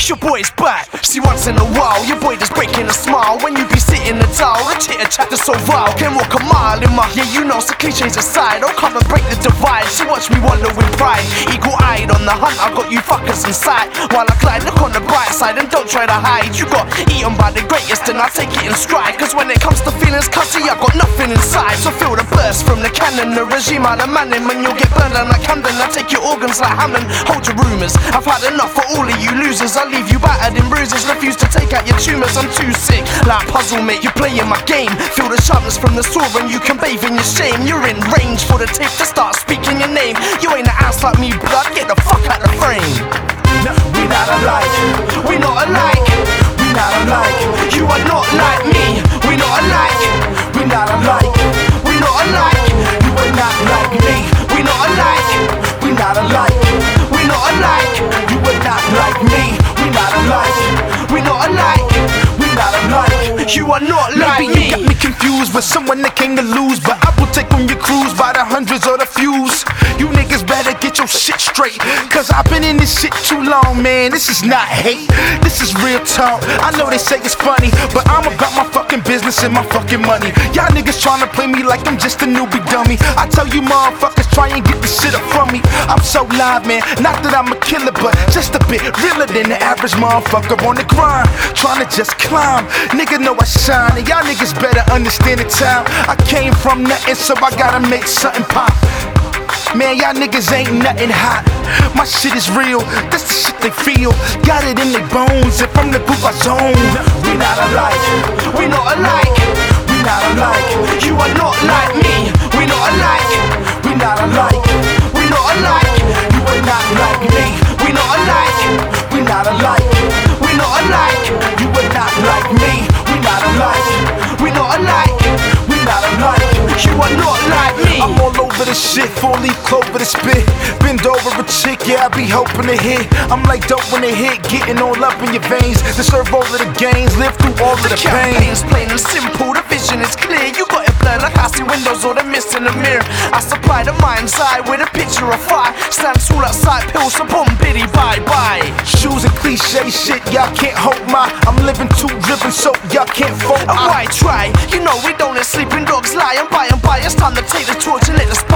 it's your boy's back. See, once in a while, your boy just breaking a smile. When you be sitting the towel, the chitter chat is so vile. Can walk a mile in my, yeah, you know, so cliches aside. Don't come and break the divide. She watch me wonder with pride. Eagle-eyed on the hunt, I got you fuckers in sight. While I glide, look on the bright side and don't try to hide. You got eaten by the greatest and I take it in stride. Cause when it comes to feelings, cussy, I got nothing inside. So feel the burst from the cannon, the regime out of manning. When you'll get burned down like Camden, I take your organs like Hammond. Hold your rumours, I've had enough for all of you losers. I leave you battered in bruises, refuse to take out your tumours. I'm too sick, like puzzle mate, you playing my game. Feel the sharpness from the sword and you can bathe in your shame. You're in range for the tape to start speaking your name. You ain't an ass like me, blood, get the fuck out the frame. We not alike, we not alike, we not alike. You are not like me, we not alike, we not alike, we not alike. You are not like me, we not alike, we not alike, we not alike. You are not like me, we not alike, we not alike, we not alike. You are not like me. You got me confused with someone that came to lose, but I will take on your crews by the hundreds or the fews. You niggas better get your shit straight, cause I've been in this shit too long, man. This is not hate, this is real talk. I know they say it's funny, but I'm about my fucking business and my fucking money. Y'all niggas tryna play me like I'm just a newbie dummy. I tell you motherfuckers, try and get this shit up from me. I'm so live, man, not that I'm a killer, but just a bit realer than the average motherfucker on the grind, tryna just climb. Nigga know I shine, and y'all niggas better understand the time. I came from nothing, so I gotta make something pop. Man, y'all niggas ain't nothing hot. My shit is real, that's the shit they feel. Got it in their bones, and from the group I zone. We not alike, we not alike, we not alike. You are not like me, we not alike, we not alike, we not alike. You are not like me, we not alike, we not alike, we not alike. You are not like me, we not alike, we not alike, we not alike. You are not like me. I'm all over the shit, 4-leaf clover to spit. Bend over a chick, yeah, I be hoping to hit. I'm like dope when it hit, getting all up in your veins. Deserve all of the gains, live through all of the pain. Campaign's plain and simple, the vision is clear. You got it blurred like I see windows or the mist in the mirror. I supply the mind's eye with a picture of fire. Stand tall outside, pills, so boom, biddy, bye-bye. Shoes and cliche shit, y'all can't hold my. I'm living too driven, so y'all can't fold. Why try? You know we don't let sleeping dogs lie. And by, it's time to take the torch and let the